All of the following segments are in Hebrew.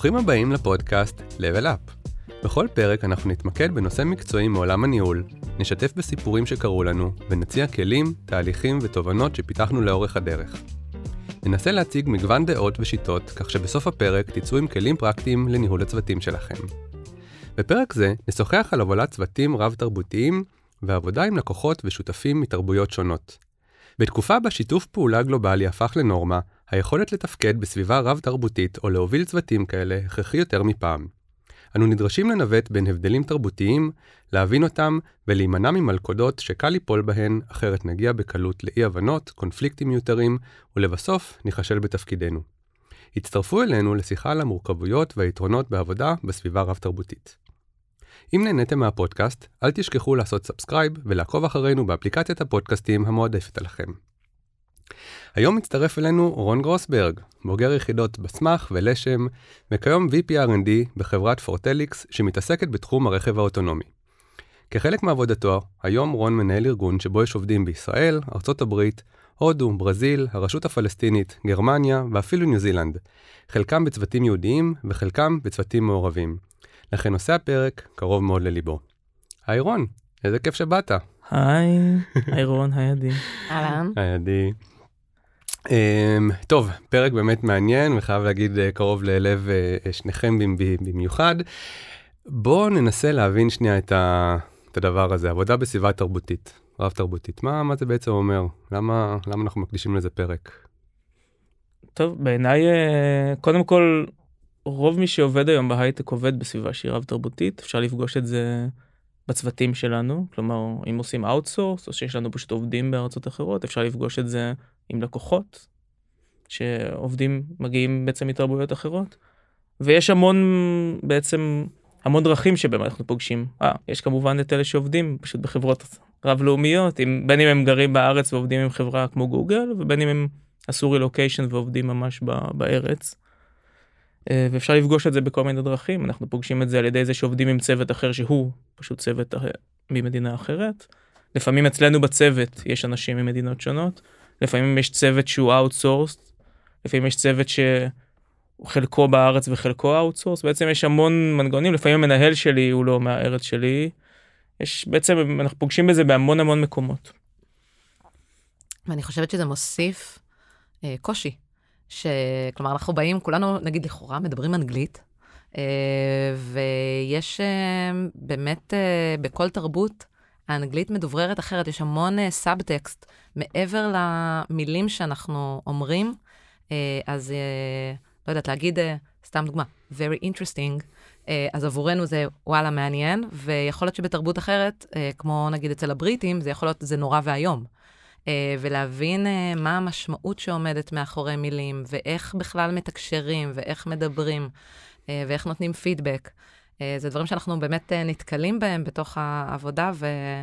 ברוכים הבאים לפודקאסט Level Up. בכל פרק אנחנו נתמקד בנושא מקצועי מעולם הניהול, נשתף בסיפורים שקרו לנו, ונציע כלים, תהליכים ותובנות שפיתחנו לאורך הדרך. ננסה להציג מגוון דעות ושיטות, כך שבסוף הפרק תצאו עם כלים פרקטיים לניהול הצוותים שלכם. בפרק זה נשוחח על הובלת צוותים רב-תרבותיים, ועבודה עם לקוחות ושותפים מתרבויות שונות. בתקופה בה שיתוף פעולה גלובלי הפך לנורמה, היכולת לתפקד בסביבה רב-תרבותית או להוביל צוותים כאלה הכרחי יותר מפעם. אנו נדרשים לנווט בין הבדלים תרבותיים, להבין אותם ולהימנע ממלכודות שקל ליפול בהן, אחרת נגיע בקלות לאי-הבנות, קונפליקטים מיותרים, ולבסוף ניחשל בתפקידנו. הצטרפו אלינו לשיחה על המורכבויות והיתרונות בעבודה בסביבה רב-תרבותית. אם נהניתם מהפודקאסט, אל תשכחו לעשות סאבסקרייב ולעקוב אחרינו באפליקציית הפודקאסטים המועדפת עליכם. היום מצטרף אלינו רון גרוסברג, בוגר יחידות בסמך ולשם, וכיום VP R&D בחברת פורטליקס שמתעסקת בתחום הרכב האוטונומי. כחלק מעבודתו, היום רון מנהל ארגון שבו יש עובדים בישראל, ארצות הברית, הודו, ברזיל, הרשות הפלסטינית, גרמניה ואפילו ניו זילנד, חלקם בצוותים יהודיים וחלקם בצוותים מעורבים. לכן נושא הפרק קרוב מאוד לליבו. היי רון, איזה כיף שבאת. היי רון, היי עדי. אהלן. היי עדי. טוב, פרק באמת מעניין, וחייב להגיד קרוב ללב שניכם במיוחד. בואו ננסה להבין שנייה את הדבר הזה, עבודה בסביבה תרבותית, רב תרבותית. מה זה בעצם אומר? למה אנחנו מקדישים לזה פרק? טוב, בעיניי, קודם כל, רוב מי שעובד היום בהייטק עובד בסביבה שהיא רב תרבותית, אפשר לפגוש את זה בצוותים שלנו, כלומר, אם עושים אאוטסורס, או שיש לנו פשוט עובדים בארצות אחרות, אפשר לפגוש את זה עם לקוחות, שעובדים מגיעים בעצם מתרבויות אחרות, ויש המון דרכים שבהם אנחנו פוגשים. יש כמובן את אלה שעובדים פשוט בחברות רב-לאומיות, בין אם הם גרים בארץ ועובדים עם חברה כמו גוגל, ובין אם הם עשו רילוקיישן ועובדים ממש בארץ. ואפשר לפגוש את זה בכל מיני דרכים. אנחנו פוגשים את זה על ידי זה שעובדים עם צוות אחר שהוא פשוט צוות ממדינה אחרת. לפעמים אצלנו בצוות יש אנשים ממדינות שונות. לפעמים יש צוות שהוא אאוטסורס. לפעמים יש צוות שחלקו בארץ וחלקו אאוטסורס. בעצם יש המון מנגנונים. לפעמים המנהל שלי הוא לא מהארץ שלי. בעצם אנחנו פוגשים בזה בהמון מקומות. ואני חושבת שזה מוסיף קושי. כלומר, אנחנו באים, כולנו, נגיד לכאורה, מדברים אנגלית, ויש באמת בכל תרבות, האנגלית מדובררת אחרת, יש המון סאבטקסט מעבר למילים שאנחנו אומרים, אז לא יודעת, להגיד, סתם דוגמה, very interesting, אז עבורנו זה וואלה מעניין, ויכול להיות שבתרבות אחרת, כמו נגיד אצל הבריטים, זה יכול להיות, זה נורא והיום. ולהבין מה המשמעות שעומדת מאחורי מילים, ואיך בכלל מתקשרים, ואיך מדברים, ואיך נותנים פידבק. זה דברים שאנחנו באמת נתקלים בהם בתוך העבודה,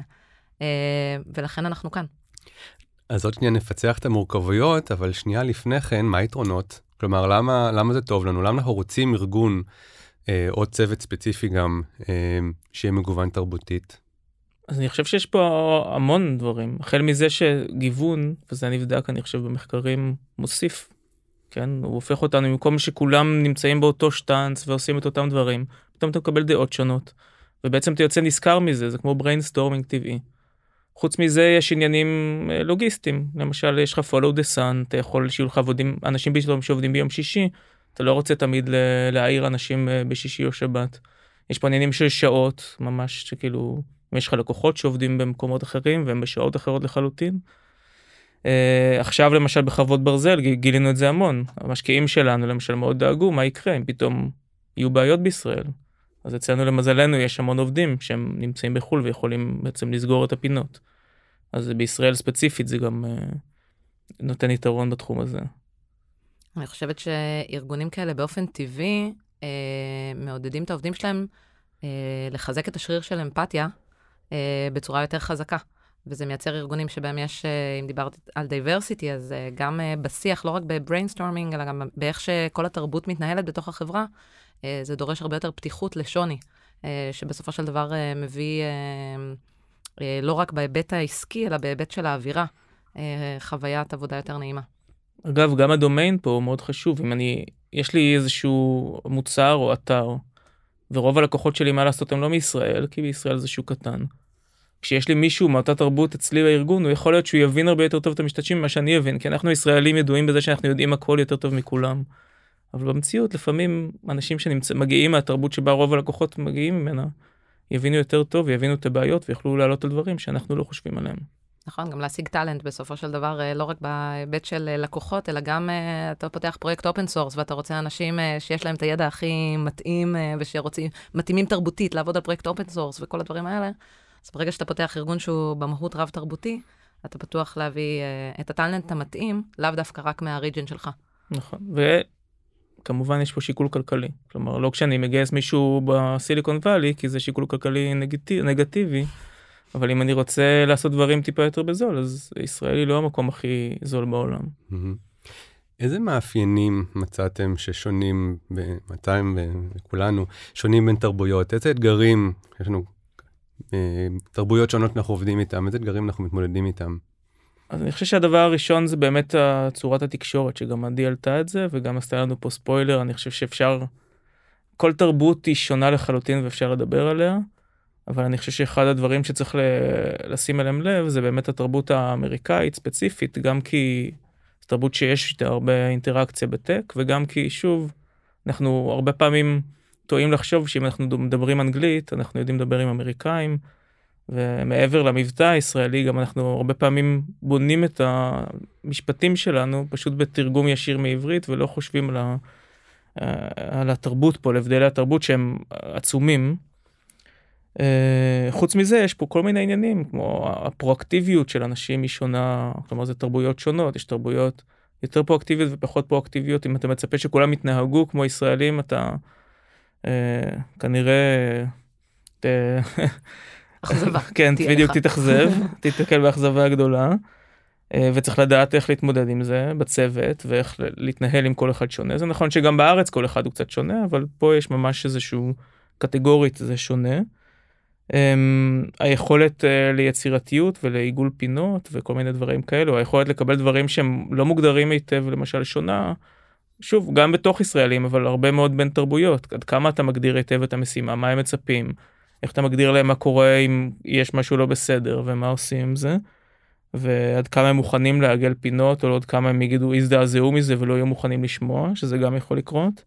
ולכן אנחנו כאן. אז עוד שנייה נפצח את המורכבויות, אבל שנייה לפני כן, מה היתרונות? כלומר, למה זה טוב לנו? למה אנחנו רוצים ארגון, או צוות ספציפי גם, שיהיה מגוון תרבותית? אז אני חושב שיש פה המון דברים. החל מזה שגיוון, וזה נבדק, אני חושב, במחקרים מוסיף, כן? הוא הופך אותנו, במקום שכולם נמצאים באותו שטנץ ועושים את אותם דברים, פתאום אתה מקבל דעות שונות, ובעצם אתה יוצא נזכר מזה, זה כמו brainstorming טבעי. חוץ מזה יש עניינים לוגיסטיים, למשל יש לך follow the sun, אתה יכול שיהיו לך אנשים שעובדים ביום שישי, אתה לא רוצה תמיד להעיר אנשים בשישי או שבת. יש פה עניינים של שעות, ממש שכאילו, יש לך לקוחות שעובדים במקומות אחרים, והם בשעות אחרות לחלוטין. עכשיו למשל בחוות ברזל, גילינו את זה המון. המשקיעים שלנו למשל מאוד דאגו, מה יקרה אם פתאום יהיו בעיות בישראל. אז אצלנו למזלנו יש המון עובדים שהם נמצאים בחול ויכולים בעצם לסגור את הפינות. אז בישראל ספציפית זה גם נותן יתרון בתחום הזה. אני חושבת שארגונים כאלה באופן טבעי מעודדים את העובדים שלהם לחזק את השריר של אמפתיה בצורה יותר חזקה. וזה מייצר ארגונים שבהם יש, אם דיברת על דייברסיטי, אז גם בשיח, לא רק בבריינסטורמינג, אלא גם באיך שכל התרבות מתנהלת בתוך החברה, זה דורש הרבה יותר פתיחות לשוני, שבסופו של דבר מביא לא רק בהיבט העסקי, אלא בהיבט של האווירה, חוויית עבודה יותר נעימה. אגב, גם הדומיין פה הוא מאוד חשוב. אם אני יש לי איזשהו מוצר או אתר, ורוב הלקוחות שלי מה לעשות הם לא מישראל, כי בישראל זה שוק קטן. כשיש לי מישהו מאותה תרבות אצלי בארגון, הוא יכול להיות שהוא יבין הרבה יותר טוב את המשתמשים ממה שאני אבין, כי אנחנו ישראלים ידועים בזה שאנחנו יודעים הכל יותר טוב מכולם. אבל במציאות, לפעמים אנשים שמגיעים מהתרבות שבה רוב הלקוחות מגיעים ממנה, יבינו יותר טוב ויבינו את הבעיות ויוכלו לעלות על דברים שאנחנו לא חושבים עליהם. נכון, גם להשיג טלנט בסופו של דבר, לא רק בהיבט של לקוחות, אלא גם אתה פותח פרויקט אופן סורס, ואתה רוצה אנשים שיש להם את הידע הכי מתאים, מתאימים תרבותית לעבוד על פרויקט אופן סורס וכל הדברים האלה. אז ברגע שאתה פותח ארגון שהוא במהות רב תרבותי, אתה פתוח להביא את הטלנט המתאים, לאו דווקא רק מהריג'ן שלך. נכון, וכמובן יש פה שיקול כלכלי. כלומר, לא כשאני מגייס מישהו בסיליקון ואלי, כי זה שיקול כלכלי נגטיבי, אבל אם אני רוצה לעשות דברים טיפה יותר בזול, אז ישראלי לא המקום הכי זול בעולם. איזה מאפיינים מצאתם ששונים, מצאתם וכולנו, שונים בין תרבויות? איזה אתגרים, יש לנו תרבויות שונות אנחנו עובדים איתם, איזה אתגרים אנחנו מתמודדים איתם? אז אני חושב שהדבר הראשון זה באמת צורת התקשורת, שגם עדי עלתה את זה, וגם עשתה לנו פה ספוילר, אני חושב שאפשר, כל תרבות היא שונה לחלוטין ואפשר לדבר עליה, אבל אני חושב שאחד הדברים שצריך לשים אליהם לב, זה באמת התרבות האמריקאית ספציפית, גם כי זו תרבות שיש איתה הרבה אינטראקציה בטק, וגם כי שוב, אנחנו הרבה פעמים טועים לחשוב שאם אנחנו מדברים אנגלית, אנחנו יודעים לדבר עם אמריקאים, ומעבר למבטא הישראלי, גם אנחנו הרבה פעמים בונים את המשפטים שלנו, פשוט בתרגום ישיר מעברית, ולא חושבים על התרבות פה, להבדלי התרבות שהם עצומים. חוץ מזה, יש פה כל מיני עניינים, כמו הפרואקטיביות של אנשים היא שונה, כלומר, זה תרבויות שונות, יש תרבויות יותר פרואקטיביות ופחות פרואקטיביות, אם אתה מצפה שכולם יתנהגו כמו ישראלים, אתה כנראה אכזבה. כן, בדיוק תתאכזב, תתקל באכזבה הגדולה, וצריך לדעת איך להתמודד עם זה בצוות, ואיך להתנהל עם כל אחד שונה. זה נכון שגם בארץ כל אחד הוא קצת שונה, אבל פה יש ממש איזשהו קטגורית, זה שונה. היכולת ליצירתיות ולעיגול פינות וכל מיני דברים כאלו, היכולת לקבל דברים שהם לא מוגדרים היטב, למשל שונה, שוב, גם בתוך ישראלים, אבל הרבה מאוד בין תרבויות. עד כמה אתה מגדיר היטב את המשימה, מה הם מצפים, איך אתה מגדיר להם מה קורה אם יש משהו לא בסדר, ומה עושים עם זה, ועד כמה הם מוכנים לעגל פינות, או עוד כמה הם יגידו, הזדעזעו מזה ולא יהיו מוכנים לשמוע, שזה גם יכול לקרות.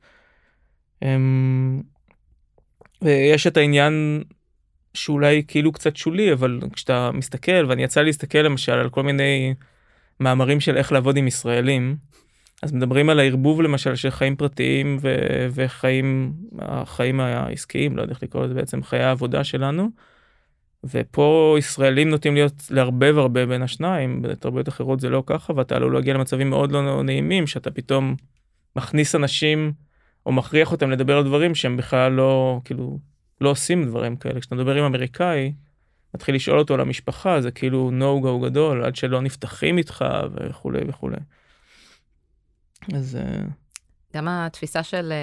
ויש את העניין שאולי כאילו קצת שולי, אבל כשאתה מסתכל, ואני יצא להסתכל למשל על כל מיני מאמרים של איך לעבוד עם ישראלים, אז מדברים על הערבוב למשל של חיים פרטיים החיים העסקיים, לא יודע איך לקרוא לזה בעצם, חיי העבודה שלנו, ופה ישראלים נוטים להיות להרבב הרבה בין השניים, בתרבויות אחרות זה לא ככה, ואתה עלול להגיע למצבים מאוד לא נעימים, שאתה פתאום מכניס אנשים, או מכריח אותם לדבר על דברים שהם בכלל לא, כאילו, לא עושים דברים כאלה. כשאתה מדבר עם אמריקאי, מתחיל לשאול אותו על המשפחה, זה כאילו no-go גדול, עד שלא נפתחים איתך וכו' וכו'. אז גם התפיסה של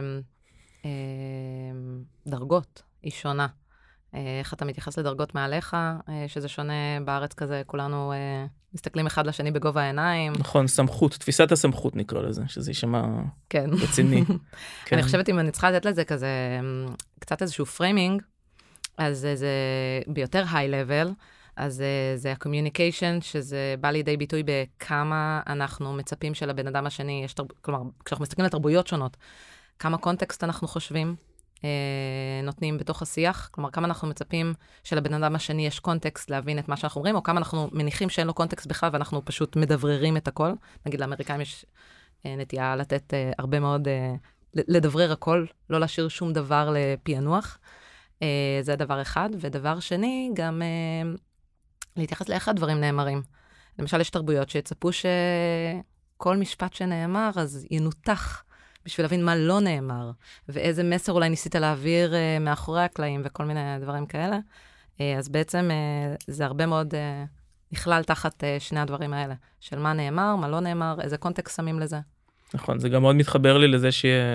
דרגות היא שונה. איך אתה מתייחס לדרגות מעליך, שזה שונה בארץ כזה, כולנו מסתכלים אחד לשני בגובה העיניים. נכון, סמכות, תפיסת הסמכות נקרא לזה, שזה יישמע רציני. אני חושבת אם אני צריכה לתת לזה כזה, קצת איזשהו פריימינג, אז זה ביותר high level, אז זה ה-communication, שזה בא לידי ביטוי בכמה אנחנו מצפים של הבן אדם השני, כלומר, כשאנחנו מסתכלים על תרבויות שונות, כמה קונטקסט אנחנו חושבים, נותנים בתוך השיח, כלומר, כמה אנחנו מצפים שלבן אדם השני יש קונטקסט להבין את מה שאנחנו אומרים, או כמה אנחנו מניחים שאין לו קונטקסט בכלל, ואנחנו פשוט מדבררים את הכל. נגיד, לאמריקאים יש נטייה לתת הרבה מאוד, לדברר הכל, לא להשאיר שום דבר לפענוח. זה דבר אחד. ודבר שני, גם להתייחס לאיך הדברים נאמרים. למשל, יש תרבויות שיצפו שכל משפט שנאמר, אז ינותח בשביל להבין מה לא נאמר, ואיזה מסר אולי ניסית להעביר מאחורי הקלעים, וכל מיני דברים כאלה. אז בעצם זה הרבה מאוד נכלל תחת שני הדברים האלה, של מה נאמר, מה לא נאמר, איזה קונטקסט שמים לזה. נכון, זה גם מאוד מתחבר לי לזה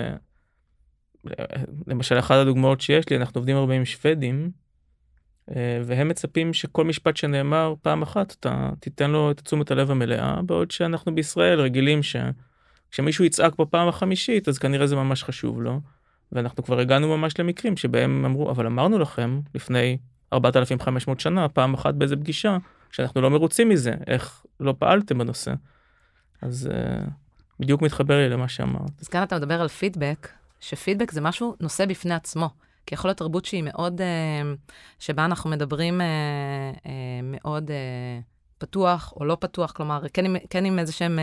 למשל, אחת הדוגמאות שיש לי, אנחנו עובדים הרבה עם שוודים, והם מצפים שכל משפט שנאמר פעם אחת, אתה תיתן לו את תשומת הלב המלאה, בעוד שאנחנו בישראל רגילים כשמישהו יצעק בפעם החמישית, אז כנראה זה ממש חשוב לו, ואנחנו כבר הגענו ממש למקרים שבהם אמרו, אבל אמרנו לכם לפני 4,500 שנה, פעם אחת באיזה פגישה, שאנחנו לא מרוצים מזה, איך לא פעלתם בנושא. אז בדיוק מתחבר לי למה שאמרת. אז כאן אתה מדבר על פידבק, שפידבק זה משהו נושא בפני עצמו, כי יכול להיות תרבות שהיא מאוד, שבה אנחנו מדברים מאוד פתוח או לא פתוח, כלומר, כן עם איזה שהם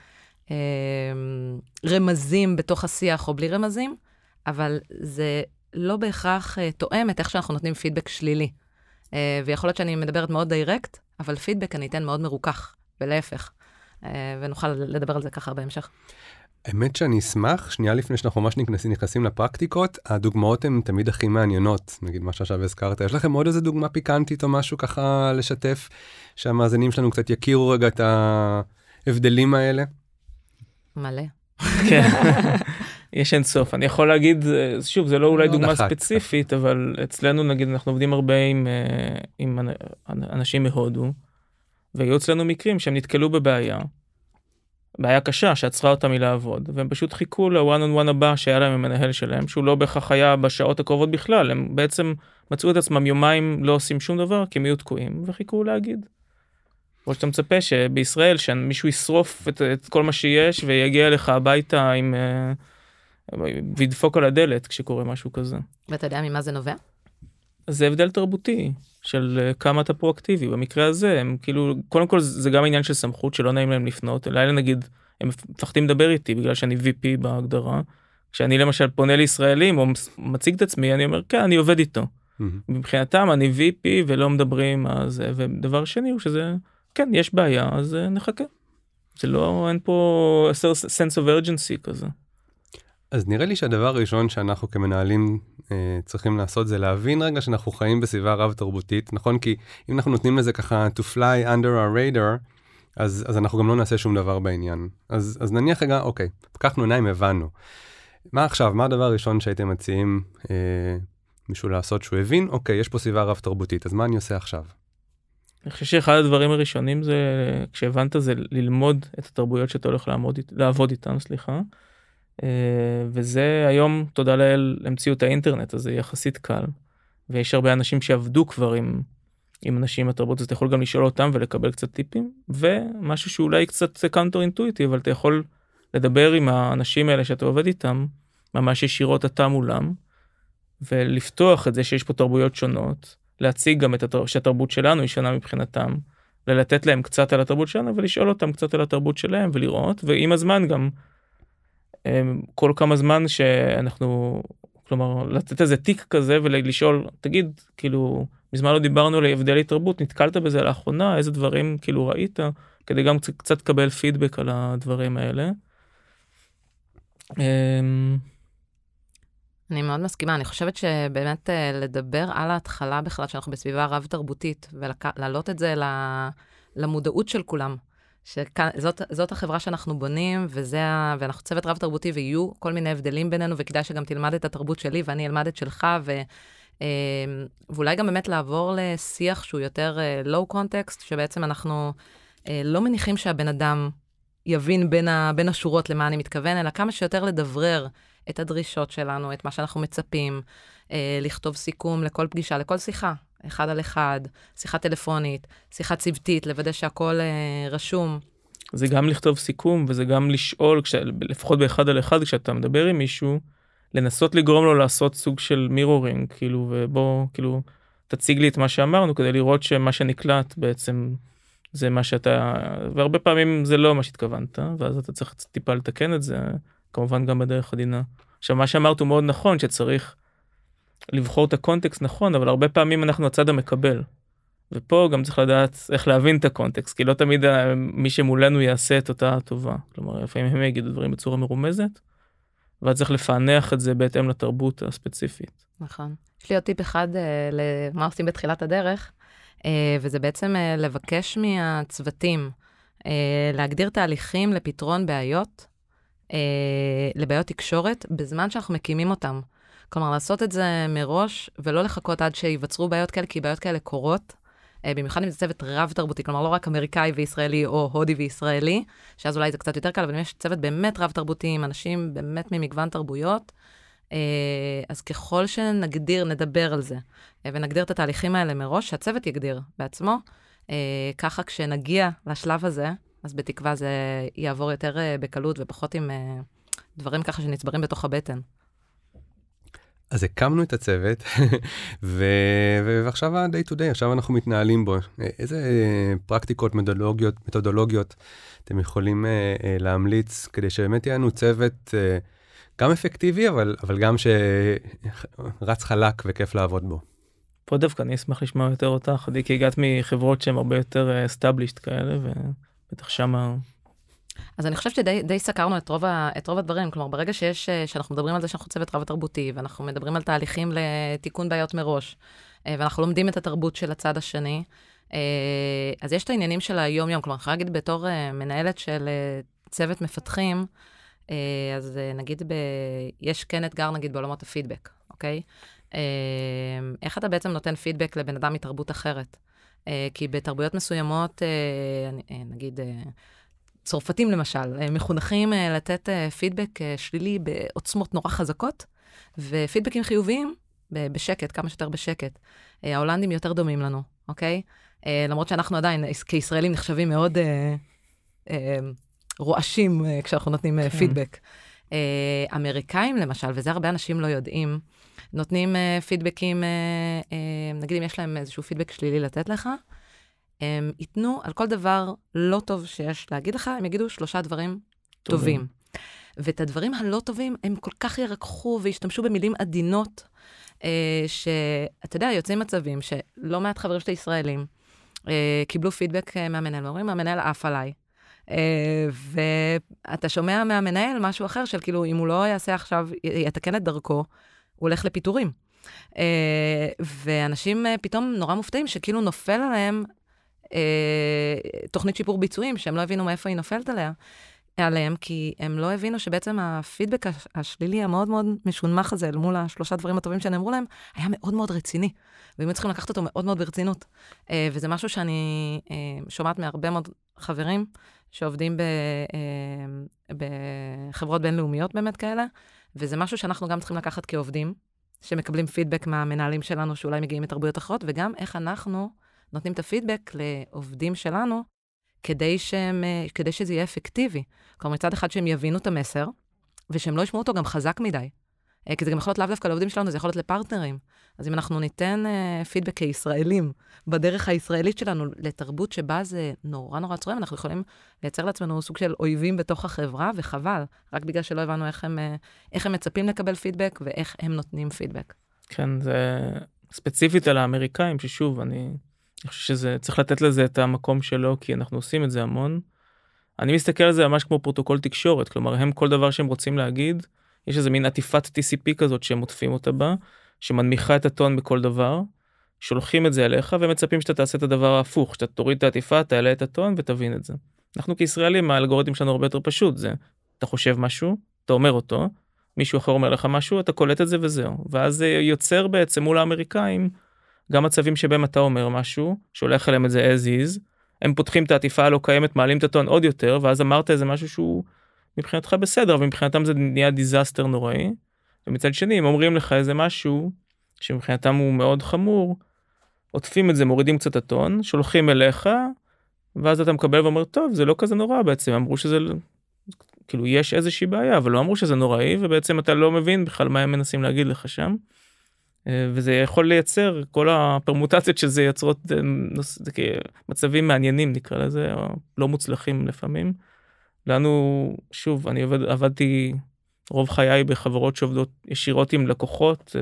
רמזים בתוך השיח או בלי רמזים, אבל זה לא בהכרח תואם את איך שאנחנו נותנים פידבק שלילי. ויכול להיות שאני מדברת מאוד דיירקט, אבל פידבק אני אתן מאוד מרוכך, ולהפך. ונוכל לדבר על זה ככה בהמשך. האמת שאני אשמח, שנייה לפני שאנחנו ממש נכנסים לפרקטיקות, הדוגמאות הן תמיד הכי מעניינות, נגיד מה שעכשיו הזכרת. יש לכם עוד איזה דוגמה פיקנטית או משהו ככה לשתף, שהמאזינים שלנו קצת יכירו רגע את ההבדלים האלה? מלא. כן, יש אין סוף. אני יכול להגיד, שוב, זה לא אולי דוגמה ספציפית, אבל אצלנו נגיד אנחנו עובדים הרבה עם אנשים מהודו, והיו אצלנו מקרים שהם נתקלו בבעיה, בעיה קשה שעצרה אותם מלעבוד, והם פשוט חיכו ל-one on one הבא שהיה להם המנהל שלהם, שהוא לא בהכרח היה בשעות הקרובות בכלל, הם בעצם מצאו את עצמם יומיים לא עושים שום דבר, כי הם יהיו תקועים, וחיכו להגיד. או שאתה מצפה שבישראל, שמישהו ישרוף את כל מה שיש, ויגיע לך הביתה וידפוק על הדלת כשקורה משהו כזה. ואתה יודע ממה זה נובע? זה הבדל תרבותי של כמה אתה פרואקטיבי. במקרה הזה, הם כאילו, קודם כל זה גם עניין של סמכות שלא נעים להם לפנות. אולי נגיד, הם מפחדים לדבר איתי בגלל שאני VP בהגדרה. כשאני למשל פונה לישראלים או מציג את עצמי, אני אומר, כן, אני עובד איתו. מבחינתם אני VP ולא מדברים, ודבר שני הוא שזה, כן, יש בעיה, אז נחכה. זה לא, אין פה sense of urgency כזה. אז נראה לי שהדבר הראשון שאנחנו כמנהלים צריכים לעשות זה להבין רגע שאנחנו חיים בסביבה רב תרבותית, נכון? כי אם אנחנו נותנים לזה ככה to fly under our radar, אז אנחנו גם לא נעשה שום דבר בעניין. אז נניח רגע, אוקיי, פקחנו עיניים, הבנו. מה עכשיו? מה הדבר הראשון שהייתם מציעים מישהו לעשות שהוא הבין? אוקיי, יש פה סביבה רב תרבותית, אז מה אני עושה עכשיו? אני חושב שאחד הדברים הראשונים זה, כשהבנת זה ללמוד את התרבויות שאתה הולך לעבוד איתן, סליחה. וזה היום, תודה לאל, המציאו את האינטרנט, אז זה יחסית קל. ויש הרבה אנשים שעבדו כבר עם אנשים מהתרבות, אז אתה יכול גם לשאול אותם ולקבל קצת טיפים, ומשהו שאולי קצת קאונטר אינטואיטיב, אבל אתה יכול לדבר עם האנשים האלה שאתה עובד איתם, ממש ישירות אתה מולם, ולפתוח את זה שיש פה תרבויות שונות, להציג גם שהתרבות שלנו היא שונה מבחינתם, לתת להם קצת על התרבות שלנו, ולשאול אותם קצת על התרבות שלהם, ולראות, ועם הזמן גם, כל כמה זמן שאנחנו, כלומר, לתת איזה תיק כזה, ולשאול, תגיד, כאילו, מזמן לא דיברנו על הבדלי תרבות, נתקלת בזה לאחרונה, איזה דברים כאילו ראית, כדי גם קצת לקבל פידבק על הדברים האלה. אני מאוד מסכימה, אני חושבת שבאמת לדבר על ההתחלה בכלל, שאנחנו בסביבה רב תרבותית, ולהעלות את זה למודעות של כולם, שזאת החברה שאנחנו בונים, ואנחנו צוות רב תרבותי, ויהיו כל מיני הבדלים בינינו, וכדאי שגם תלמד את התרבות שלי, ואני אלמד את שלך, ואולי גם באמת לעבור לשיח שהוא יותר low context, שבעצם אנחנו לא מניחים שהבן אדם יבין בין השורות למה אני מתכוון, אלא כמה שיותר לדברר את הדרישות שלנו, את מה שאנחנו מצפים, לכתוב סיכום לכל פגישה, לכל שיחה, אחד על אחד, שיחה טלפונית, שיחה צוותית, לוודא שהכל רשום. זה גם לכתוב סיכום, וזה גם לשאול, לפחות באחד על אחד, כשאתה מדבר עם מישהו, לנסות לגרום לו לעשות סוג של מירורינג, כאילו, ובוא, כאילו, תציג לי את מה שאמרנו, כדי לראות שמה שנקלט בעצם זה מה שאתה, והרבה פעמים זה לא מה שהתכוונת, ואז אתה צריך טיפה לתקן את זה, כמובן גם בדרך עדינה. עכשיו, מה שאמרת הוא מאוד נכון, שצריך לבחור את הקונטקסט נכון, אבל הרבה פעמים אנחנו הצד המקבל. ופה גם צריך לדעת איך להבין את הקונטקסט, כי לא תמיד מי שמולנו יעשה את אותה טובה. כלומר, לפעמים הם יגידו דברים בצורה מרומזת, ואז צריך לפענח את זה בהתאם לתרבות הספציפית. נכון. יש לי עוד טיפ אחד למה עושים בתחילת הדרך, וזה בעצם לבקש מהצוותים להגדיר תהליכים לפתרון בעיות, לבעיות תקשורת, בזמן שאנחנו מקימים אותם. כלומר, לעשות את זה מראש, ולא לחכות עד שיווצרו בעיות כאלה, כי בעיות כאלה קורות, במיוחד אם זה צוות רב-תרבותי, כלומר לא רק אמריקאי וישראלי או הודי וישראלי, שאז אולי זה קצת יותר קל, אבל אם יש צוות באמת רב-תרבותי, עם אנשים באמת ממגוון תרבויות, אז ככל נדבר על זה, ונגדיר את התהליכים האלה מראש, שהצוות יגדיר בעצמו, ככה כשנגיע לשלב הזה, אז בתקווה זה יעבור יותר בקלות ופחות עם דברים ככה שנצברים בתוך הבטן. אז הקמנו את הצוות, ועכשיו ה-day to day, עכשיו אנחנו מתנהלים בו. איזה פרקטיקות, מתודולוגיות אתם יכולים להמליץ, כדי שבאמת יהיה לנו צוות גם אפקטיבי, אבל גם שרץ חלק וכיף לעבוד בו. פה דווקא אני אשמח לשמוע יותר אותך, כי הגעת מחברות שהן הרבה יותר established כאלה, ובטח שמה... אז אני חושבת שדי סקרנו את רוב הדברים, כלומר, ברגע שאנחנו מדברים על זה שאנחנו צוות רב-תרבותי, ואנחנו מדברים על תהליכים לתיקון בעיות מראש, ואנחנו לומדים את התרבות של הצד השני, אז יש את העניינים של היום-יום, כלומר, אני יכולה להגיד בתור מנהלת של צוות מפתחים, אז נגיד, יש כן אתגר, נגיד, בעולמות הפידבק, אוקיי? איך אתה בעצם נותן פידבק לבן אדם מתרבות אחרת? כי בתרבויות מסוימות, נגיד, צרפתים למשל, מחונכים לתת פידבק שלילי בעוצמות נורא חזקות, ופידבקים חיוביים בשקט, כמה שיותר בשקט. ההולנדים יותר דומים לנו, אוקיי? למרות שאנחנו עדיין, כישראלים נחשבים מאוד רועשים כשאנחנו נותנים פידבק. אמריקאים למשל, וזה הרבה אנשים לא יודעים, נותנים פידבקים, נגיד אם יש להם איזשהו פידבק שלילי לתת לך, הם ייתנו על כל דבר לא טוב שיש להגיד לך, הם יגידו 3 דברים טובים. ואת הדברים הלא טובים, הם כל כך ירקחו וישתמשו במילים עדינות, שאתה יודע, יוצאים מצבים שלא מעט חברים של הישראלים, קיבלו פידבק מהמנהל, ואומרים, המנהל עף עליי. ואתה שומע מהמנהל משהו אחר, של כאילו, אם הוא לא יעשה עכשיו, יתקן את דרכו, הוא הולך לפיטורים. ואנשים פתאום נורא מופתעים, שכאילו נופל עליהם, תוכנית שיפור ביצועים, שהם לא הבינו מאיפה היא נופלת עליהם, כי הם לא הבינו שבעצם הפידבק השלילי המאוד מאוד משונמך הזה, אל מול 3 דברים הטובים שנאמרו להם, היה מאוד מאוד רציני, והם צריכים לקחת אותו מאוד מאוד ברצינות. וזה משהו שאני שומעת מהרבה מאוד חברים, שעובדים בחברות בינלאומיות באמת כאלה, וזה משהו שאנחנו גם צריכים לקחת כעובדים, שמקבלים פידבק מהמנהלים שלנו, שאולי מגיעים מתרבויות אחרות, וגם איך אנחנו נותנים את הפידבק לעובדים שלנו, כדי שזה יהיה אפקטיבי. כלומר, מצד אחד שהם יבינו את המסר, ושהם לא ישמעו אותו גם חזק מדי. כי זה גם יכול להיות לאו דווקא לעובדים שלנו, זה יכול להיות לפרטנרים. אז אם אנחנו ניתן פידבק כישראלים, בדרך הישראלית שלנו, לתרבות שבה זה נורא נורא צורם, אנחנו יכולים לייצר לעצמנו סוג של אויבים בתוך החברה, וחבל, רק בגלל שלא הבנו איך הם מצפים לקבל פידבק, ואיך הם נותנים פידבק. כן, זה ספציפית על האמריקאים, ששוב, אני חושב שזה, צריך לתת לזה את המקום שלו, כי אנחנו עושים את זה המון. אני מסתכל על זה ממש כמו פרוטוקול תקשורת, כלומר, הם כל דבר שהם רוצים להגיד, יש איזה מין עטיפת TCP כזאת שהם מוטפים אותה בה, שמנמיכה את הטון בכל דבר, שולחים את זה אליך, ומצפים שאתה תעשה את הדבר ההפוך, שאתה תוריד את העטיפה, תעלה את הטון ותבין את זה. אנחנו כישראלים, האלגוריתם שלנו הרבה יותר פשוט, זה, אתה חושב משהו, אתה אומר אותו, מישהו אחר אומר לך משהו, אתה קולט את זה וזהו. ואז זה יוצר בעצם מול האמריקאים, גם מצבים שבהם אתה אומר משהו, שהולך אליהם את זה as is, הם פותחים את העטיפה הלא קיימת, מעלים את הטון עוד יותר, ואז אמרת איזה משהו שהוא מבחינתך בסדר, ומבחינתם זה נהיה דיזסטר נוראי, ומצד שני, הם אומרים לך איזה משהו, שמבחינתם הוא מאוד חמור, עוטפים את זה, מורידים קצת הטון, שולחים אליך, ואז אתה מקבל ואומר, טוב, זה לא כזה נורא בעצם, אמרו שזה, כאילו, יש איזושהי בעיה, אבל לא אמרו שזה נוראי, ובעצם אתה לא מבין בכלל מה הם מנסים להגיד לך שם, וזה יכול לייצר, כל הפרמוטציות שזה יצרות מצבים מעניינים, נקרא לזה, או לא מוצלחים לפעמים. לנו, שוב, אני עבדתי רוב חיי בחברות שעובדות ישירות עם לקוחות,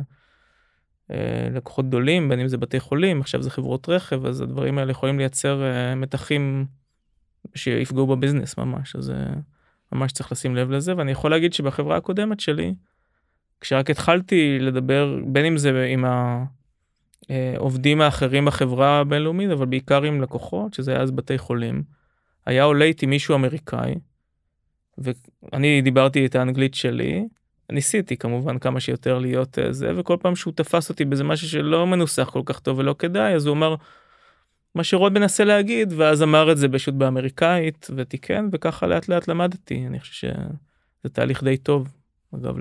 לקוחות גדולים, בין אם זה בתי חולים, עכשיו זה חברות רכב, אז הדברים האלה יכולים לייצר מתחים שיפגעו בביזנס ממש, אז ממש צריך לשים לב לזה, ואני יכול להגיד שבחברה הקודמת שלי, כשרק התחלתי לדבר, בין אם זה עם העובדים האחרים בחברה הבינלאומית, אבל בעיקר עם לקוחות, שזה היה אז בתי חולים, היה עולה איתי מישהו אמריקאי, ואני דיברתי את האנגלית שלי, ניסיתי כמובן כמה שיותר להיות זה, וכל פעם שהוא תפס אותי באיזה משהו שלא מנוסח כל כך טוב ולא כדאי, אז הוא אמר, מה שרוד מנסה להגיד, ואז אמר את זה פשוט באמריקאית, ותיקן, וככה לאט לאט למדתי. אני חושב שזה תהליך די טוב, אגב.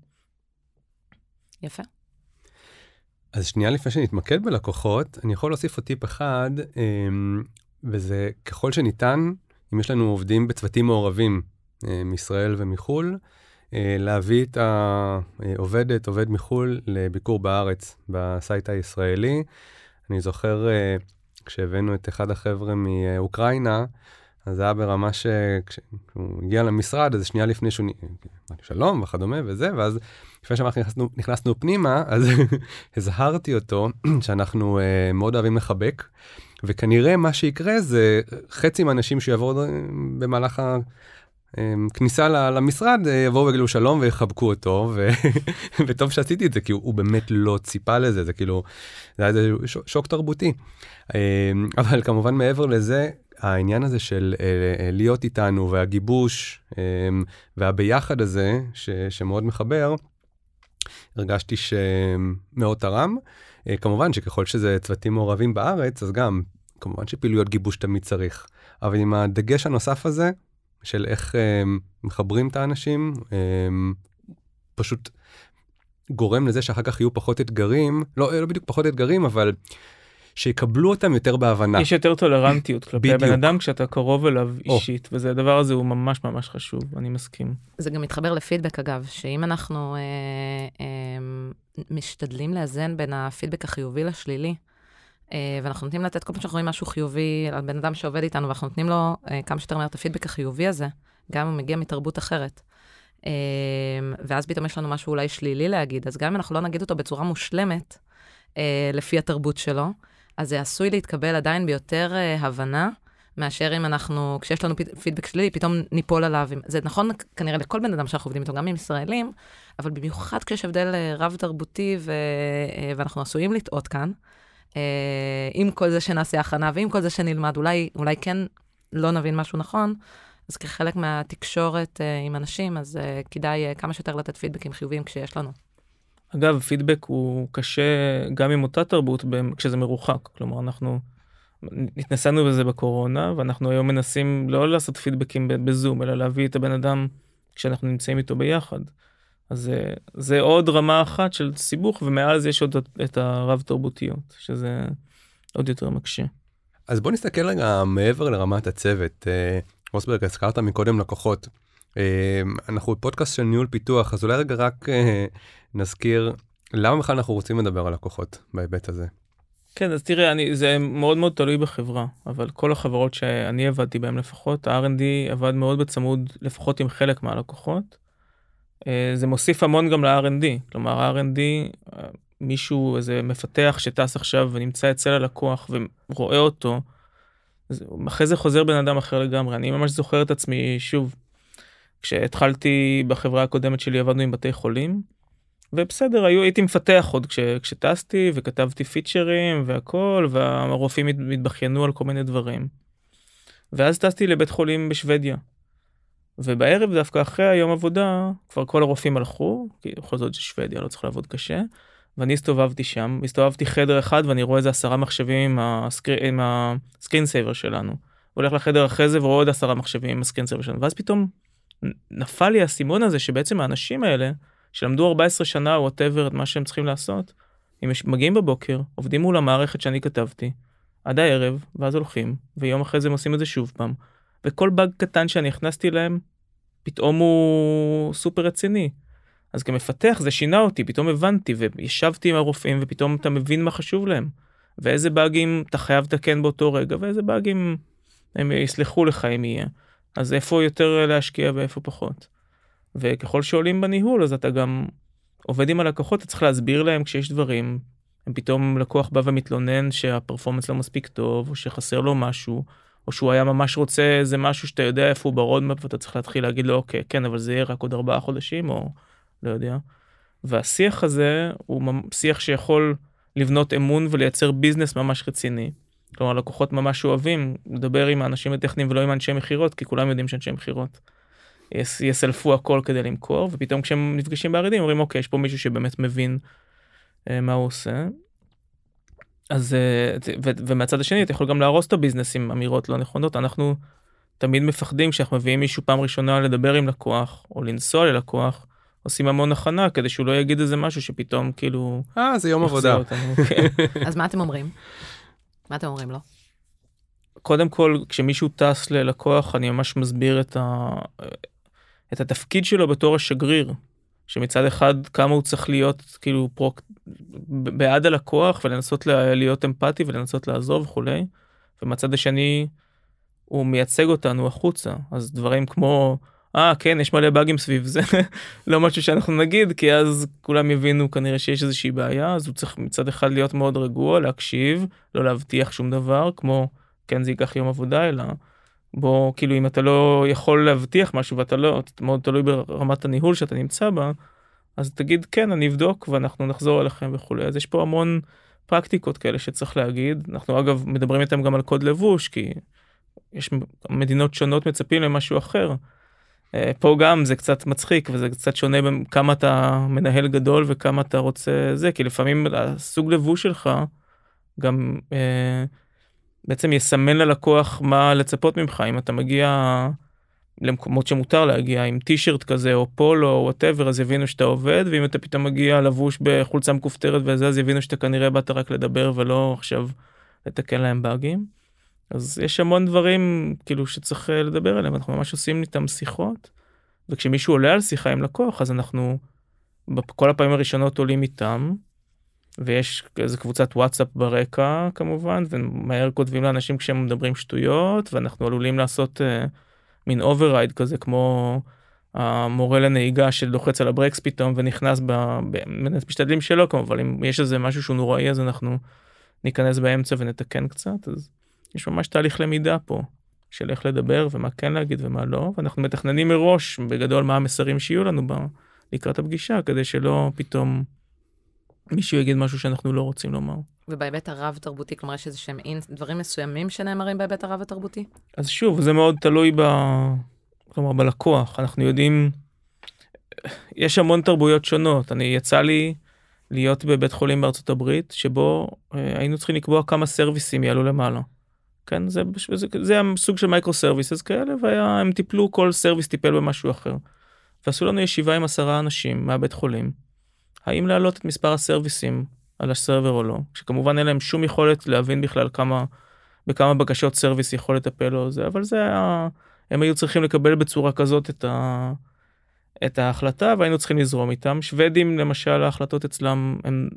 יפה. אז שנייה לפני שנתמקד בלקוחות, אני יכול להוסיף עוד טיפ אחד, וזה ככל שניתן, אם יש לנו עובדים בצוותים מעורבים, מישראל ומחול, להביא את עובד מחול לביקור בארץ, בסייט הישראלי. אני זוכר כשהבאנו את אחד החבר'ה מאוקראינה, אז זה היה ברמה שכשהוא הגיע למשרד, אז שנייה לפני שהוא שלום וכדומה וזה, ואז לפני שאנחנו נכנסנו פנימה, אז הזהרתי אותו שאנחנו מאוד אוהבים לחבק, וכנראה מה שיקרה זה חצי מהאנשים שיעברו במהלך הכניסה למשרד, יבואו ויגלו שלום ויחבקו אותו, וטוב שעשיתי את זה, כי הוא באמת לא ציפה לזה, זה כאילו, זה היה איזה שוק תרבותי. אבל כמובן מעבר לזה, העניין הזה של להיות איתנו, והגיבוש, והביחד הזה, שמאוד מחבר, הרגשתי שמאוד תרם. כמובן שככל שזה צוותים מעורבים בארץ, אז גם, כמובן שפעילויות גיבוש תמיד צריך. אבל עם הדגש הנוסף הזה, של איך מחברים את האנשים, פשוט גורם לזה שאחר כך יהיו פחות אתגרים, לא בדיוק פחות אתגרים, אבל שיקבלו אותם יותר בהבנה. יש יותר טולרנטיות כלפי הבן אדם כשאתה קרוב אליו אישית, וזה הדבר הזה הוא ממש ממש חשוב, אני מסכים. זה גם מתחבר לפידבק אגב, שאם אנחנו משתדלים לאזן בין הפידבק החיובי לשלילי, ואנחנו נותנים לתת כל פעם שאנחנו רואים משהו חיובי על בן אדם שעובד איתנו, ואנחנו נותנים לו כמה שיותר מהר את הפידבק החיובי הזה, גם אם הוא מגיע מתרבות אחרת. ואז פתאום יש לנו משהו אולי שלילי להגיד, אז גם אם אנחנו לא נגיד אותו בצורה מושלמת, לפי התרבות שלו, אז זה עשוי להתקבל עדיין ביותר הבנה, מאשר אם אנחנו, כשיש לנו פידבק שלילי, פתאום ניפול עליו. זה נכון כנראה לכל בן אדם שאנחנו עובדים איתו, גם עם ישראלים, אבל במיוחד כשיש הבדל רב תרבותי, ואנחנו עשויים לטעות כאן, עם כל זה שנעשה הכנה, ועם כל זה שנלמד, אולי כן לא נבין משהו נכון, אז כחלק מהתקשורת עם אנשים, אז כדאי כמה שיותר לתת פידבקים חיוביים כשיש לנו. אגב, פידבק הוא קשה גם עם אותה תרבות כשזה מרוחק. כלומר, אנחנו התנסנו בזה בקורונה, ואנחנו היום מנסים לא לעשות פידבקים בזום, אלא להביא את הבן אדם כשאנחנו נמצאים איתו ביחד. אז זה עוד רמה אחת של סיבוך, ומעל זה יש עוד את הרב תרבותיות, שזה עוד יותר מקשה. אז בוא נסתכל רגע מעבר לרמת הצוות. רוסברג, הזכרת מקודם לקוחות. אנחנו בפודקאסט של ניהול פיתוח, אז אולי רגע רק נזכיר למה בכלל אנחנו רוצים לדבר על לקוחות בהיבט הזה. כן, אז תראה, זה מאוד מאוד תלוי בחברה, אבל כל החברות שאני עבדתי בהן לפחות, ה-R&D עבד מאוד בצמוד לפחות עם חלק מהלקוחות. זה מוסיף המון גם ל-R&D, כלומר ה-R&D, מישהו, איזה מפתח שטס עכשיו ונמצא אצל הלקוח ורואה אותו, אחרי זה חוזר בן אדם אחר לגמרי. אני ממש זוכר את עצמי שוב, כשהתחלתי בחברה הקודמת שלי עבדנו עם בתי חולים, ובסדר, הייתי מפתח עוד כשטסתי וכתבתי פיצ'רים והכל, והרופאים מתבחיינו על כל מיני דברים. ואז טסתי לבית חולים בשוודיה. ובערב דווקא אחרי היום עבודה, כבר כל הרופאים הלכו, כי בכל זאת זה שוודיה, לא צריך לעבוד קשה, ואני הסתובבתי שם, הסתובבתי חדר אחד, ואני רואה איזה 10 מחשבים עם הסקרין סייבר שלנו. הולך לחדר אחרי זה ורואה עוד 10 מחשבים עם הסקרין סייבר שלנו. ואז פתאום נפל לי הסימון הזה, שבעצם האנשים האלה, שלמדו 14 שנה או whatever את מה שהם צריכים לעשות, הם מגיעים בבוקר, עובדים מול המערכת שאני כתבתי, עד הערב, ואז הולכים, ויום אחרי זה הם עושים את זה שוב פעם. וכל באג קטן שאני הכנסתי להם, פתאום הוא סופר רציני. אז כמפתח זה שינה אותי, פתאום הבנתי, וישבתי עם הרופאים, ופתאום אתה מבין מה חשוב להם. ואיזה באגים אתה חייב לתקן באותו רגע, ואיזה באגים הם יסלחו לך אם יהיה. אז איפה יותר להשקיע ואיפה פחות. וככל שעולים בניהול, אז אתה גם עובד עם הלקוחות, אתה צריך להסביר להם כשיש דברים, הם פתאום לקוח בא ומתלונן שהפרפורמנס לא מספיק טוב, או שחסר לו משהו, או שהוא היה ממש רוצה איזה משהו שאתה יודע איפה הוא ברודמפ, ואתה צריך להתחיל להגיד לו, אוקיי, כן, אבל זה יהיה רק עוד 4 חודשים, או לא יודע. והשיח הזה הוא שיח שיכול לבנות אמון ולייצר ביזנס ממש רציני. כלומר, לקוחות ממש אוהבים לדבר עם האנשים הטכניים ולא עם אנשי מחירות, כי כולם יודעים שאנשי מחירות יסלפו הכל כדי למכור, ופתאום כשהם נפגשים בערדים, אומרים, אוקיי, יש פה מישהו שבאמת מבין מה הוא עושה. אז, ומהצד השני, אתה יכול גם להרוס את הביזנס עם אמירות לא נכונות. אנחנו תמיד מפחדים כשאנחנו מביאים מישהו פעם ראשונה לדבר עם לקוח, או לנסוע ללקוח, עושים המון הכנה כדי שהוא לא יגיד איזה משהו שפתאום כאילו... זה יום עבודה. אז מה אתם אומרים? מה אתם אומרים לו? קודם כל, כשמישהו טס ללקוח, אני ממש מסביר את התפקיד שלו בתור השגריר, שמצד אחד כמה הוא צריך להיות כאילו בעד הלקוח, ולנסות להיות אמפתי ולנסות לעזור וכולי, ומצד השני הוא מייצג אותנו החוצה, אז דברים כמו, כן, יש מלא באגים סביב זה, לא משהו שאנחנו נגיד, כי אז כולם יבינו כנראה שיש איזושהי בעיה, אז הוא צריך מצד אחד להיות מאוד רגוע, להקשיב, לא להבטיח שום דבר, כמו, כן, זה ייקח יום עבודה, אלא בוא, כאילו, אם אתה לא יכול להבטיח משהו, ואתה לא, אתה מאוד תלוי ברמת הניהול שאתה נמצא בה, אז תגיד, כן, אני אבדוק, ואנחנו נחזור אליכם וכו'. אז יש פה המון פרקטיקות כאלה שצריך להגיד. אנחנו, אגב, מדברים איתם גם על קוד לבוש, כי יש מדינות שונות מצפים למשהו אחר. פה גם זה קצת מצחיק, וזה קצת שונה כמה אתה מנהל גדול וכמה אתה רוצה זה, כי לפעמים הסוג לבוש שלך גם בעצם יסמן ללקוח מה לצפות ממך, אם אתה מגיע למקומות שמותר להגיע עם טישרט כזה או פולו או whatever, אז יבינו שאתה עובד, ואם אתה פתאום מגיע לבוש בחולצה מכופתרת וזה, אז יבינו שאתה כנראה באת רק לדבר ולא עכשיו לתקן להם באגים. אז יש המון דברים כאילו שצריך לדבר עליהם, אנחנו ממש עושים איתם שיחות, וכשמישהו עולה על שיחה עם לקוח, אז אנחנו בכל הפעמים הראשונות עולים איתם, ויש איזו קבוצת וואטסאפ ברקע כמובן, ומהר כותבים לאנשים כשהם מדברים שטויות, ואנחנו עלולים לעשות מין אוברייד כזה, כמו המורה לנהיגה שלוחץ על הברקס פתאום, ונכנס משתדלים שלו כמובן, אם יש איזה משהו שהוא נוראי, אז אנחנו ניכנס באמצע ונתקן קצת, אז יש ממש תהליך למידה פה, של איך לדבר ומה כן להגיד ומה לא, ואנחנו מתכננים מראש בגדול מה המסרים שיהיו לנו לקראת הפגישה, כדי שלא פתאום מישהו יגיד משהו שאנחנו לא רוצים לומר. ובהיבט הרב תרבותי, כלומר יש איזה שהם דברים מסוימים שנאמרים בהיבט הרב התרבותי? אז שוב, זה מאוד תלוי כלומר בלקוח, אנחנו יודעים, יש המון תרבויות שונות, יצא לי להיות בבית חולים בארצות הברית, שבו היינו צריכים לקבוע כמה סרוויסים יעלו למעלה. כן, זה סוג של מייקרו סרוויסס כאלה, והם טיפלו, כל סרוויס טיפל במשהו אחר. ועשו לנו ישיבה עם 10 אנשים מהבית חולים, האם להעלות את מספר הסרוויסים על הסרבר או לא, שכמובן אין להם שום יכולת להבין בכלל בכמה בקשות סרוויס יכול לטפל או זה, אבל הם היו צריכים לקבל בצורה כזאת את ההחלטה, והיינו צריכים לזרום איתם. שוודים, למשל, ההחלטות אצלם הן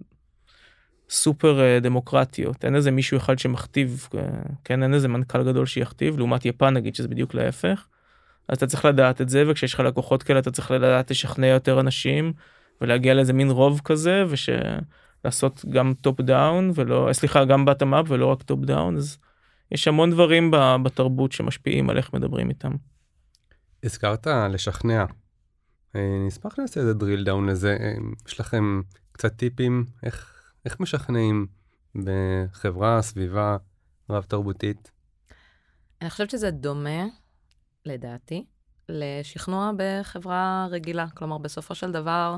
סופר דמוקרטיות. אין איזה מישהו אחד שמכתיב, כן, אין איזה מנכ"ל גדול שיכתיב, לעומת יפן נגיד שזה בדיוק להפך. אז אתה צריך לדעת את זה, וכשיש לך לקוחות כאלה, אתה צריך לדעת לשכנע יותר אנשים, ולהגיע לאיזה מין רוב כזה, לעשות גם טופ דאון, גם בטם אפ ולא רק טופ דאון, אז יש המון דברים בתרבות שמשפיעים על איך מדברים איתם. הזכרת לשכנע. נשמח לעשות איזה דריל דאון לזה. יש לכם קצת טיפים איך משכנעים בחברה, סביבה רב תרבותית? אני חושבת שזה דומה, לדעתי, לשכנוע בחברה רגילה. כלומר, בסופו של דבר,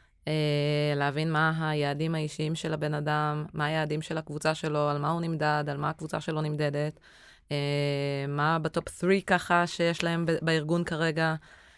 להבין מה היעדים האישיים של הבן אדם, מה היעדים של הקבוצה שלו, על מה הוא נמדד, על מה הקבוצה שלו נמדדת, מה בטופ 3 ככה שיש להם בארגון כרגע.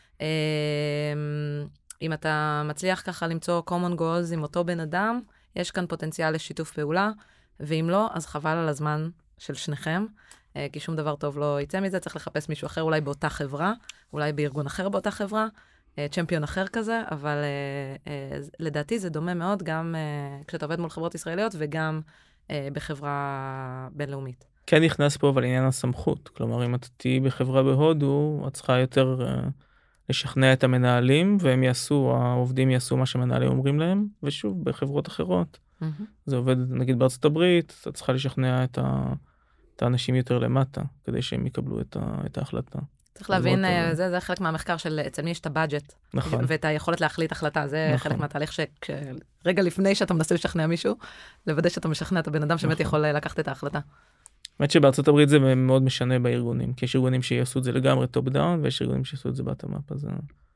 אם אתה מצליח ככה למצוא common goals עם אותו בן אדם, יש כאן פוטנציאל לשיתוף פעולה, ואם לא, אז חבל על הזמן של שניכם, כי שום דבר טוב לא יצא מזה, צריך לחפש מישהו אחר אולי באותה חברה, אולי בארגון אחר באותה חברה, צ'מפיון אחר כזה, אבל לדעתי זה דומה מאוד גם כשאתה עובד מול חברות ישראליות וגם בחברה בינלאומית. כן נכנס פה אבל עניין הסמכות, כלומר אם את תהיי בחברה בהודו, את צריכה יותר לשכנע את המנהלים, והם העובדים יעשו מה שמנהלים אומרים להם, ושוב בחברות אחרות. זה עובד נגיד בארצות הברית, את צריכה לשכנע את האנשים יותר למטה, כדי שהם יקבלו את ההחלטה. צריך להבין, זה חלק מהמחקר של אצל מי יש את הבאג'ט, ואת היכולת להחליט החלטה, זה חלק מהתהליך שרגע לפני שאתה מנסה לשכנע מישהו, לוודא שאתה משכנע את הבן אדם שבאמת יכול לקחת את ההחלטה. באמת שבארצות הברית זה מאוד משנה בארגונים, כי יש ארגונים שיעשו את זה לגמרי טופ דאון, ויש ארגונים שיעשו את זה בטם אפ, אז...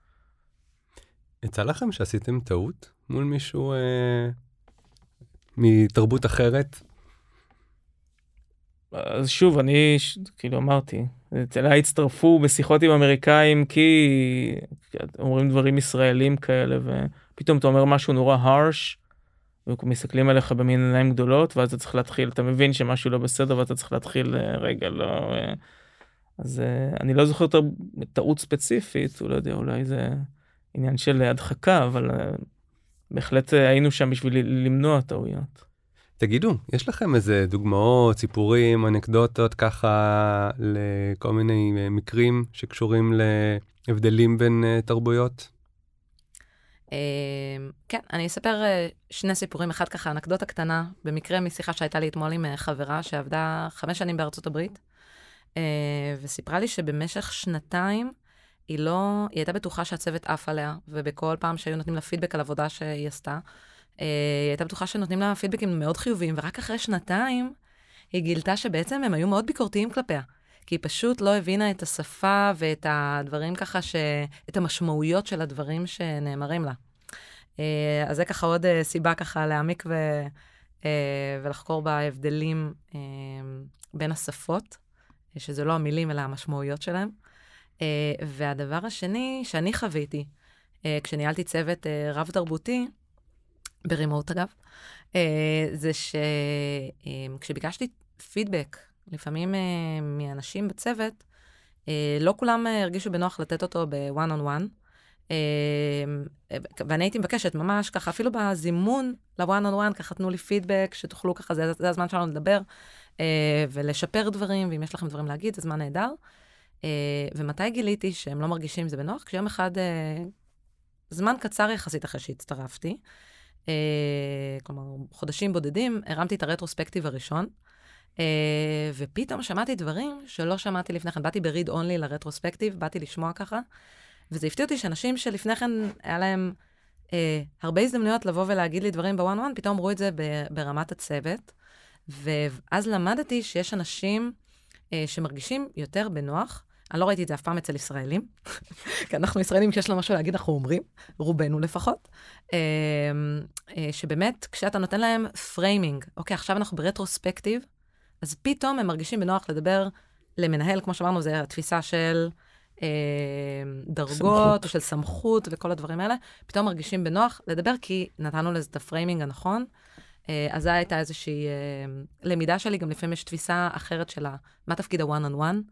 יצא לכם שעשיתם טעות מול מישהו מתרבות אחרת? אז שוב, אני כאילו אמרתי, אליי הצטרפו בשיחות עם אמריקאים, כי אומרים דברים ישראלים כאלה, ופתאום אתה אומר משהו נורא harsh, ומסתכלים עליך במין עיניים גדולות, ואז אתה צריך להתחיל, אתה מבין שמשהו לא בסדר, ואתה צריך להתחיל, רגע, לא... אז אני לא זוכר טעות ספציפית, הוא לא יודע, אולי זה עניין של הדחקה, אבל בהחלט היינו שם בשביל למנוע טעויות. תגידו, יש לכם איזה דוגמאות, סיפורים, אנקדוטות ככה לכל מיני מקרים שקשורים להבדלים בין תרבויות? כן, אני אספר שני סיפורים, אחד ככה אנקדוטה קטנה, במקרה משיחה שהייתה לי אתמול עם חברה שעבדה 5 שנים בארצות הברית, וסיפרה לי שבמשך 2 היא הייתה בטוחה שהצוות עף עליה, ובכל פעם שהיו נותנים לה פידבק על עבודה שהיא עשתה, היא הייתה בטוחה שנותנים לה פידבקים מאוד חיוביים, ורק אחרי 2 היא גילתה שבעצם הם היו מאוד ביקורתיים כלפיה, כי היא פשוט לא הבינה את השפה ואת הדברים ככה, את המשמעויות של הדברים שנאמרים לה. אז זה ככה עוד סיבה ככה להעמיק ולחקור בהבדלים בין השפות, שזה לא המילים אלא המשמעויות שלהם. והדבר השני שאני חוויתי, כשניהלתי צוות רב-תרבותי, ברימוט אגב, זה שכשביקשתי פידבק, לפעמים מאנשים בצוות, לא כולם הרגישו בנוח לתת אותו ב-one on one, ואני הייתי מבקשת ממש ככה, אפילו בזימון ל-one on one, ככה תנו לי פידבק, שתוכלו ככה, זה הזמן שלנו לדבר, ולשפר דברים, ואם יש לכם דברים להגיד, זה זמן נהדר. ומתי גיליתי שהם לא מרגישים זה בנוח? כשיום אחד, זמן קצר יחסית אחרי שהצטרפתי, כלומר, חודשים בודדים, הרמתי את הרטרוספקטיב הראשון, ופתאום שמעתי דברים שלא שמעתי לפני כן. באתי בריד אונלי לרטרוספקטיב, באתי לשמוע ככה, וזה הפתיע אותי שאנשים שלפני כן היה להם הרבה הזדמנויות לבוא ולהגיד לי דברים בוואן וואן, פתאום אמרו את זה ברמת הצוות, ואז למדתי שיש אנשים שמרגישים יותר בנוח. אני לא ראיתי את זה אף פעם אצל ישראלים, כי אנחנו ישראלים, כשיש לנו משהו להגיד, אנחנו אומרים, רובנו לפחות, שבאמת, כשאתה נותן להם פריימינג, אוקיי, עכשיו אנחנו ברטרוספקטיב, אז פתאום הם מרגישים בנוח לדבר למנהל, כמו שאמרנו, זה התפיסה של דרגות, או של סמכות, וכל הדברים האלה, פתאום מרגישים בנוח לדבר, כי נתנו לזה את הפריימינג הנכון, אז זו הייתה איזושהי למידה שלי, גם לפעמים יש תפיסה אחרת שלה, מה תפקיד ה-one on one,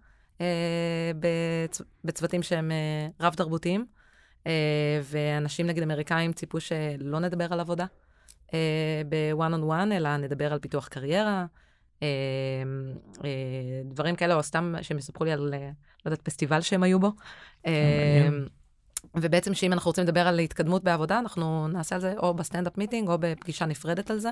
בצוותים שהם רב-תרבותיים, ואנשים נגיד אמריקאים ציפו שלא נדבר על עבודה ב-one on one, אלא נדבר על פיתוח קריירה, דברים כאלה, או סתם שהם יספרו לי על, לא יודעת, פסטיבל שהם היו בו. ובעצם שאם אנחנו רוצים לדבר על התקדמות בעבודה, אנחנו נעשה על זה או בסטנד-אפ מיטינג, או בפגישה נפרדת על זה.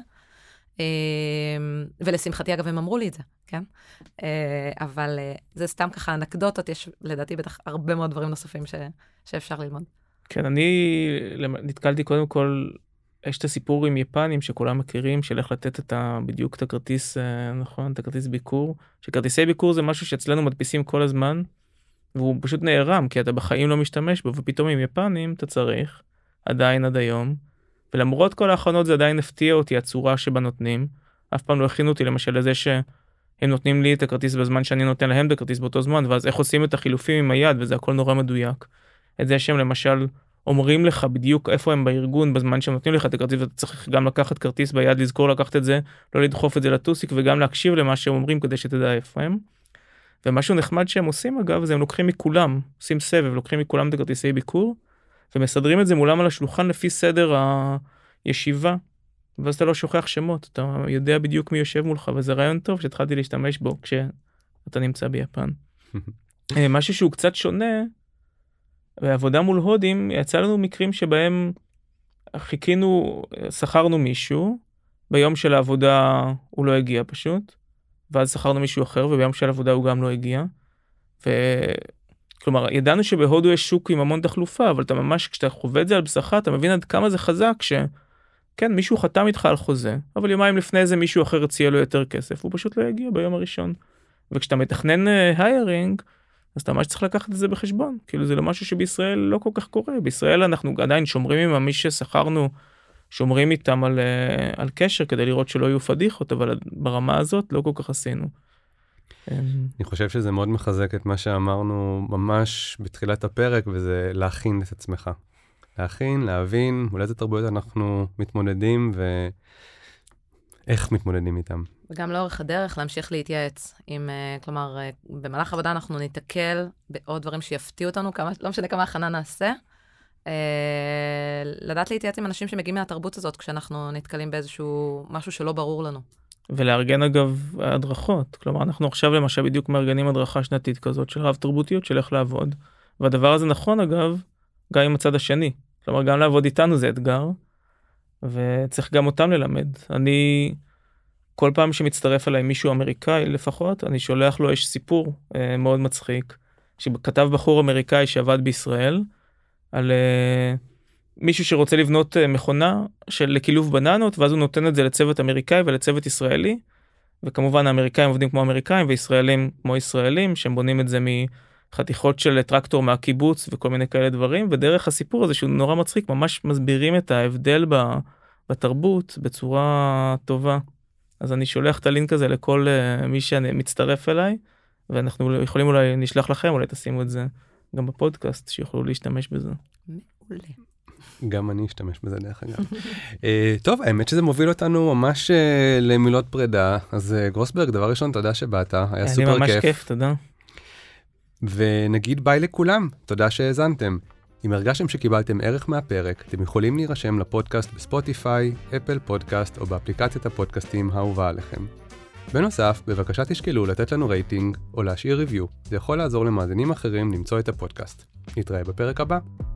ולשמחתי, אגב, הם אמרו לי את זה, כן? אבל זה סתם ככה אנקדוטות, יש לדעתי בטח הרבה מאוד דברים נוספים שאפשר ללמוד. כן, אני נתקלתי קודם כל, יש את הסיפור עם יפנים שכולם מכירים, של איך לתת בדיוק את הכרטיס, נכון? את הכרטיס ביקור, שכרטיסי ביקור זה משהו שאצלנו מדפיסים כל הזמן, והוא פשוט נערם, כי אתה בחיים לא משתמש בו, ופתאום עם יפנים אתה צריך, עדיין עד היום, ולמרות כל ההכנות זה עדיין הפתיע אותי, הצורה שבה נותנים, אף פעם לא הכינו אותי למשל לזה שהם נותנים לי את הכרטיס בזמן שאני נותן להם את הכרטיס באותו זמן, ואז איך עושים את החילופים עם היד, וזה הכל נורא מדויק. את זה שהם למשל אומרים לך בדיוק איפה הם בארגון בזמן שהם נותנים לך את הכרטיס, ואתה צריך גם לקחת כרטיס ביד, לזכור לקחת את זה, לא לדחוף את זה לטוסיק, וגם להקשיב למה שהם אומרים כדי שתדע איפה הם. ומשהו נחמד שהם עושים אגב, זה הם לוקחים מכולם, עושים סבב, לוקחים מכולם את הכרטיסי ביקור, ומסדרים את זה מולם על השולחן לפי סדר הישיבה, ואז אתה לא שוכח שמות, אתה יודע בדיוק מי יושב מולך, וזה רעיון טוב שהתחלתי להשתמש בו כשאתה נמצא ביפן. משהו שהוא קצת שונה, בעבודה מול הודים, יצא לנו מקרים שבהם חיכינו, שכרנו מישהו, ביום של העבודה הוא לא הגיע פשוט, ואז שכרנו מישהו אחר, וביום של העבודה הוא גם לא הגיע, כלומר, ידענו שבהודו יש שוק עם המון תחלופה, אבל אתה ממש, כשאתה חווה את זה על בשרך, אתה מבין עד כמה זה חזק, שכן, מישהו חתם איתך על חוזה, אבל יומיים לפני זה מישהו אחר הציע לו יותר כסף, הוא פשוט לא יגיע ביום הראשון. וכשאתה מתכנן היירינג, אז אתה ממש צריך לקחת את זה בחשבון, כאילו זה לא משהו שבישראל לא כל כך קורה, בישראל אנחנו עדיין שומרים עם מי ששכרנו, שומרים איתם על קשר, כדי לראות שלא יהיו פדיחות, אבל ברמה הזאת לא כל כך עשינו. אני חושב שזה מאוד מחזק את מה שאמרנו ממש בתחילת הפרק, וזה להכין את עצמך. להכין, להבין, אולי איזה תרבויות אנחנו מתמודדים, ואיך מתמודדים איתם. וגם לאורך הדרך להמשיך להתייעץ. כלומר, במהלך העבודה אנחנו ניתקל בעוד דברים שיפתיעו אותנו, לא משנה כמה הכנה נעשה, לדעת להתייעץ עם אנשים שמגיעים מהתרבות הזאת, כשאנחנו נתקלים באיזשהו משהו שלא ברור לנו. ולארגן אגב הדרכות, כלומר אנחנו עכשיו למשל בדיוק מארגנים הדרכה שנתית כזאת של רב תרבותיות של איך לעבוד, והדבר הזה נכון אגב, גם עם הצד השני, כלומר גם לעבוד איתנו זה אתגר, וצריך גם אותם ללמד. אני, כל פעם שמצטרף אליי מישהו אמריקאי לפחות, אני שולח לו, יש סיפור מאוד מצחיק, שכתב בחור אמריקאי שעבד בישראל, על מישהו שרוצה לבנות מכונה לכילוב בננות, ואז הוא נותן את זה לצוות אמריקאי ולצוות ישראלי, וכמובן האמריקאים עובדים כמו אמריקאים, וישראלים כמו ישראלים, שהם בונים את זה מחתיכות של טרקטור מהקיבוץ, וכל מיני כאלה דברים, ודרך הסיפור הזה שהוא נורא מצחיק, ממש מסבירים את ההבדל בתרבות בצורה טובה. אז אני שולח את הלינק הזה לכל מי שמצטרף אליי, ואנחנו יכולים אולי, נשלח לכם, אולי תשימו את זה גם בפודקאסט, שיוכלו להשתמש בזה. מעולה. גם אני אשתמש בזה דרך אגב. טוב, האמת שזה מוביל אותנו ממש למילות פרידה, אז גרוסברג, דבר ראשון, תודה שבאת, היה סופר כיף. אני ממש כיף, תודה. ונגיד ביי לכולם, תודה שהאזנתם. אם הרגשתם שקיבלתם ערך מהפרק, אתם יכולים להירשם לפודקאסט בספוטיפיי, אפל פודקאסט או באפליקציית הפודקאסטים האהובה עליכם. בנוסף, בבקשה תשקלו לתת לנו רייטינג או להשאיר ריוויו, זה יכול לעזור למאזינים אחרים למצוא את הפודקאסט. נתראה בפרק הבא.